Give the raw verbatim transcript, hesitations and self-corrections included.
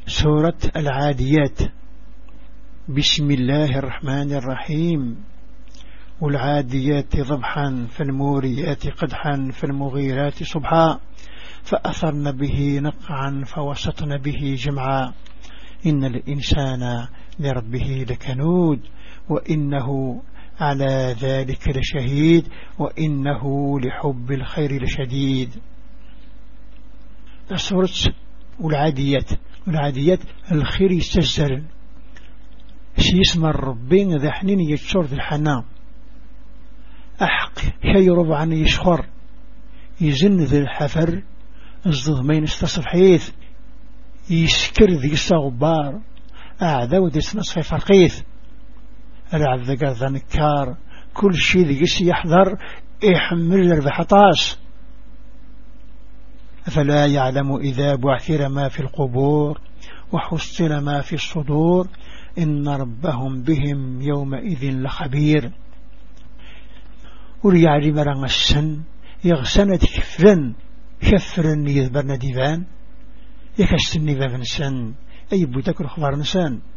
سورة العاديات. بسم الله الرحمن الرحيم. والعاديات ضبحا فالموريات قدحا فالمغيرات صبحا فأثرن به نقعا فوسطن به جمعا إن الإنسان لربه لكنود وإنه على ذلك لشهيد وإنه لحب الخير لشديد. سورة والعاديات. والعاديات الخير يستجزر شي اسم الربين ذا حنين يتشور ذي الحنام أحق شي ربعا يشخر يزن ذي الحفر الظهمين استصفحيث يسكر ذي الصغبار أعداو ذي سنصفي فرقيث العب ذي قرض نكار كل شي ذي قسي يحضر يحمل ذي حطاس أفلا يعلم إذا بعثر ما في القبور وحصل ما في الصدور إن ربهم بهم يومئذ لخبير. وليعلم رغم السن يغسن كفرا كفرا يذبرن ديفان يكشتني بابن سن أي بوتك الخبار نسان